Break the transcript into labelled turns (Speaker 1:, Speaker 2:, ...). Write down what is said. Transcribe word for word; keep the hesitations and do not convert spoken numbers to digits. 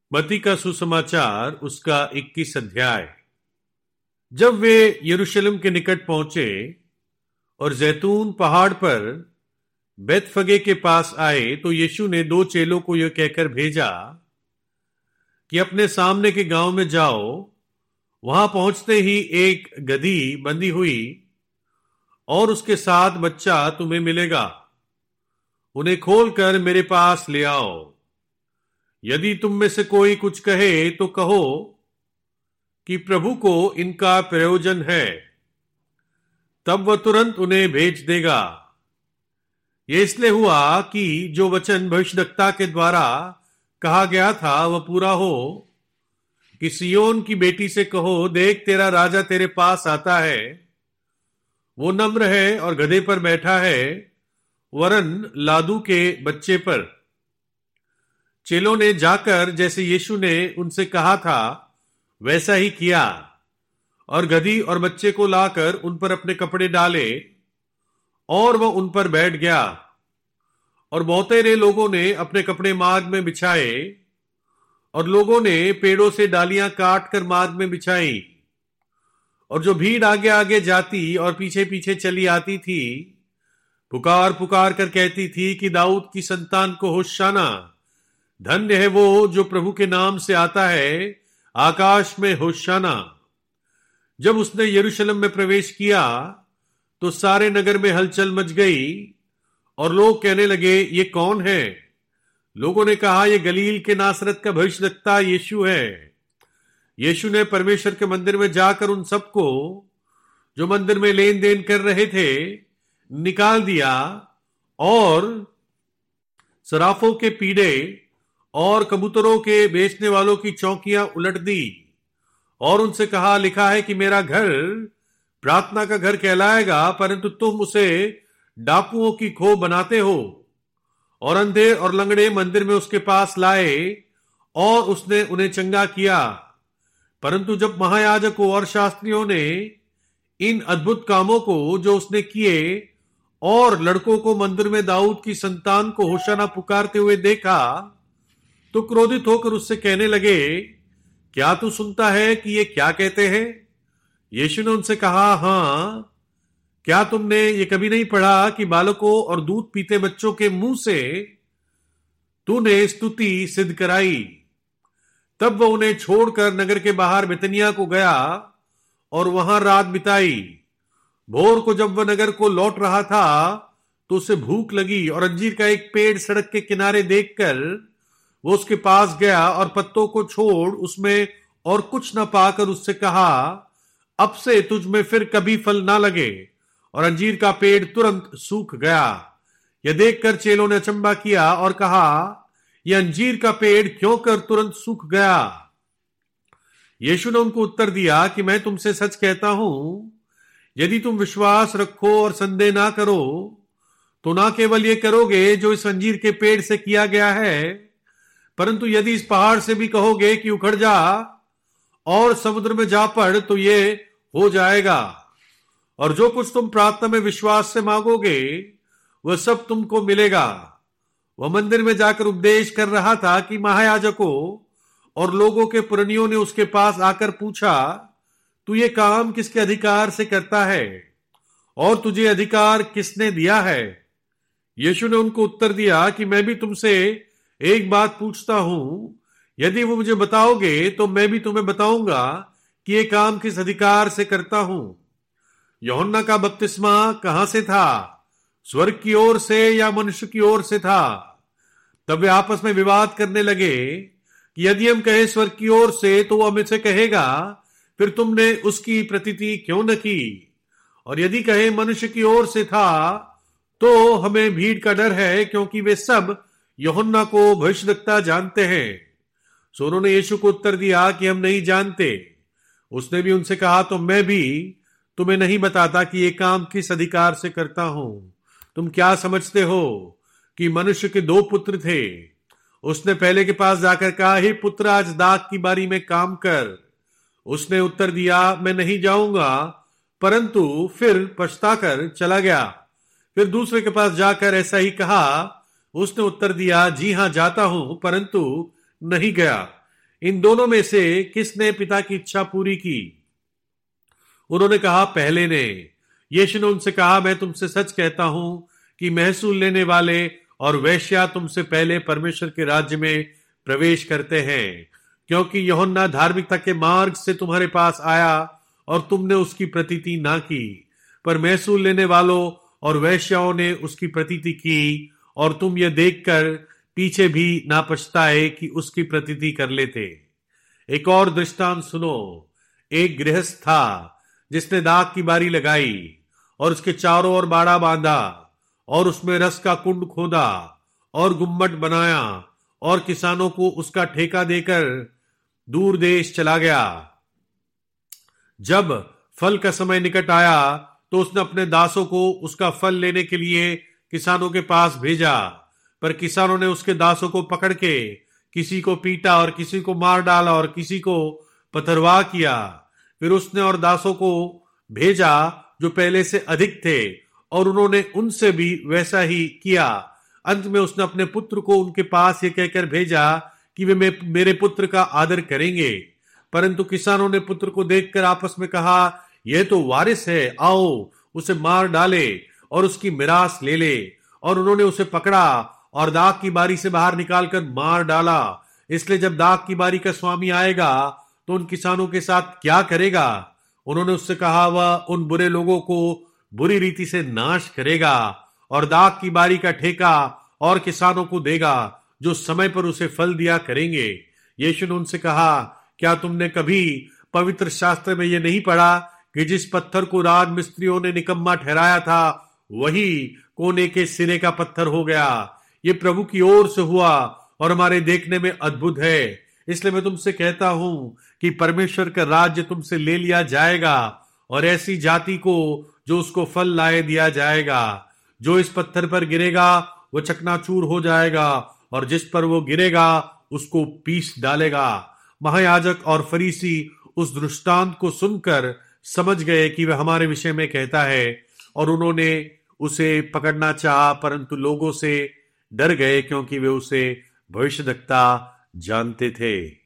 Speaker 1: मत्ती का सुसमाचार उसका इक्कीस अध्याय। जब वे यरूशलेम के निकट पहुंचे और जैतून पहाड़ पर बैतफगे के पास आए, तो यीशु ने दो चेलों को यह कहकर भेजा कि अपने सामने के गांव में जाओ। वहां पहुंचते ही एक गधी बंधी हुई और उसके साथ बच्चा तुम्हें मिलेगा। उन्हें खोलकर मेरे पास ले आओ। यदि तुम में से कोई कुछ कहे तो कहो कि प्रभु को इनका प्रयोजन है, तब वह तुरंत उन्हें भेज देगा। यह इसलिए हुआ कि जो वचन भविष्यद्वक्ता के द्वारा कहा गया था वह पूरा हो कि सियोन की बेटी से कहो, देख तेरा राजा तेरे पास आता है। वो नम्र है और गधे पर बैठा है, वरन लादू के बच्चे पर। चेलों ने जाकर जैसे यीशु ने उनसे कहा था वैसा ही किया और गधी और बच्चे को लाकर उन पर अपने कपड़े डाले और वह उन पर बैठ गया। और बहुतेरे लोगों ने अपने कपड़े मार्ग में बिछाए और लोगों ने पेड़ों से डालियां काट कर मार्ग में बिछाई। और जो भीड़ आगे आगे जाती और पीछे पीछे चली आती थी, पुकार पुकार कर कहती थी कि दाऊद की संतान को होशाना। धन्य है वो जो प्रभु के नाम से आता है, आकाश में होशाना। जब उसने यरूशलेम में प्रवेश किया तो सारे नगर में हलचल मच गई और लोग कहने लगे, ये कौन है? लोगों ने कहा, यह गलील के नासरत का भविष्यद्वक्ता यीशु है। यीशु ने परमेश्वर के मंदिर में जाकर उन सबको जो मंदिर में लेन देन कर रहे थे निकाल दिया और सराफों के पीढ़े और कबूतरों के बेचने वालों की चौकियां उलट दी और उनसे कहा, लिखा है कि मेरा घर प्रार्थना का घर कहलाएगा, परंतु तुम उसे डाकुओं की खो बनाते हो। और अंधे और लंगड़े मंदिर में उसके पास लाए और उसने उन्हें चंगा किया। परंतु जब महायाजकों और शास्त्रियों ने इन अद्भुत कामों को जो उसने किए और लड़कों को मंदिर में दाऊद की संतान को होशाना पुकारते हुए देखा, तो क्रोधित होकर उससे कहने लगे, क्या तू सुनता है कि ये क्या कहते हैं? यीशु ने उनसे कहा, हां, क्या तुमने ये कभी नहीं पढ़ा कि बालकों और दूध पीते बच्चों के मुंह से तूने स्तुति सिद्ध कराई? तब वह उन्हें छोड़कर नगर के बाहर बेतनिया को गया और वहां रात बिताई। भोर को जब वह नगर को लौट रहा था तो उसे भूख लगी और अंजीर का एक पेड़ सड़क के किनारे देखकर वो उसके पास गया और पत्तों को छोड़ उसमें और कुछ न पाकर उससे कहा, अब से तुझ में फिर कभी फल ना लगे। और अंजीर का पेड़ तुरंत सूख गया। यह देखकर चेलों ने अचंभा किया और कहा, यह अंजीर का पेड़ क्यों कर तुरंत सूख गया? यीशु ने उनको उत्तर दिया कि मैं तुमसे सच कहता हूं, यदि तुम विश्वास रखो और संदेह ना करो तो ना केवल ये करोगे जो इस अंजीर के पेड़ से किया गया है, परंतु यदि इस पहाड़ से भी कहोगे कि उखड़ जा और समुद्र में जा पड़, तो ये हो जाएगा। और जो कुछ तुम प्रार्थना में विश्वास से मांगोगे वह सब तुमको मिलेगा। वह मंदिर में जाकर उपदेश कर रहा था कि महायाजकों और लोगों के पुरनियों ने उसके पास आकर पूछा, तू ये काम किसके अधिकार से करता है और तुझे अधिकार किसने दिया है? यीशु ने उनको उत्तर दिया कि मैं भी तुमसे एक बात पूछता हूं, यदि वो मुझे बताओगे तो मैं भी तुम्हें बताऊंगा कि ये काम किस अधिकार से करता हूं। यूहन्ना का बपतिस्मा कहां से था? स्वर्ग की ओर से या मनुष्य की ओर से था? तब वे आपस में विवाद करने लगे कि यदि हम कहें स्वर्ग की ओर से तो वो हमसे कहेगा, फिर तुमने उसकी प्रतीति क्यों न की? और यदि कहे मनुष्य की ओर से था तो हमें भीड़ का डर है, क्योंकि वे सब यूहन्ना को भविष्यद्वक्ता जानते हैं। सो उन्होंने यीशु को उत्तर दिया कि हम नहीं जानते। उसने भी उनसे कहा, तो मैं भी तुम्हें नहीं बताता कि ये काम किस अधिकार से करता हूं। तुम क्या समझते हो कि मनुष्य के दो पुत्र थे? उसने पहले के पास जाकर कहा, हे पुत्र, आज दाख की बारी में काम कर। उसने उत्तर दिया, मैं नहीं जाऊंगा, परंतु फिर पछताकर चला गया। फिर दूसरे के पास जाकर ऐसा ही कहा। उसने उत्तर दिया, जी हां जाता हूं, परंतु नहीं गया। इन दोनों में से किसने पिता की इच्छा पूरी की? उन्होंने कहा, पहले ने। यीशु ने उनसे कहा, मैं तुमसे सच कहता हूं कि महसूल लेने वाले और वेश्या तुमसे पहले परमेश्वर के राज्य में प्रवेश करते हैं, क्योंकि यूहन्ना धार्मिकता के मार्ग से तुम्हारे पास आया और तुमने उसकी प्रतीति ना की, पर महसूल लेने वालों और वेश्याओं ने उसकी प्रतीति की, और तुम यह देखकर पीछे भी ना पछताए कि उसकी प्रतीति कर लेते। एक और दृष्टांत सुनो। एक गृहस्थ था जिसने दाख की बारी लगाई और उसके चारों ओर बाड़ा बांधा और उसमें रस का कुंड खोदा और गुम्मट बनाया और किसानों को उसका ठेका देकर दूर देश चला गया। जब फल का समय निकट आया तो उसने अपने दासों को उसका फल लेने के लिए किसानों के पास भेजा, पर किसानों ने उसके दासों को पकड़ के किसी को पीटा और किसी को मार डाला और किसी को पथरवाह किया। फिर उसने और दासों को भेजा जो पहले से अधिक थे, और उन्होंने उनसे भी वैसा ही किया। अंत में उसने अपने पुत्र को उनके पास ये कहकर भेजा कि वे मेरे पुत्र का आदर करेंगे। परंतु किसानों ने पुत्र को देखकर आपस में कहा, यह तो वारिस है, आओ उसे मार डाले और उसकी मिरास ले ले। और उन्होंने उसे पकड़ा और दाख की बारी से बाहर निकालकर मार डाला। इसलिए जब दाख की बारी का स्वामी आएगा तो उन किसानों के साथ क्या करेगा? उन्होंने उससे कहा, वह उन बुरे लोगों को बुरी रीति से नाश करेगा और दाख की बारी का ठेका और किसानों को देगा जो समय पर उसे फल दिया करेंगे। यीशु ने उनसे कहा, क्या तुमने कभी पवित्र शास्त्र में यह नहीं पढ़ा कि जिस पत्थर को राज मिस्त्रियों ने निकम्मा ठहराया था वही कोने के सिरे का पत्थर हो गया? ये प्रभु की ओर से हुआ और हमारे देखने में अद्भुत है। इसलिए मैं तुमसे कहता हूं कि परमेश्वर का राज्य तुमसे ले लिया जाएगा और ऐसी जाति को जो उसको फल लाए दिया जाएगा। जो इस पत्थर पर गिरेगा वो चकनाचूर हो जाएगा और जिस पर वो गिरेगा उसको पीस डालेगा। महायाजक और फरीसी उस दृष्टांत को सुनकर समझ गए कि वह हमारे विषय में कहता है, और उन्होंने उसे पकड़ना चाहा, परंतु लोगों से डर गए क्योंकि वे उसे भविष्यद्वक्ता जानते थे।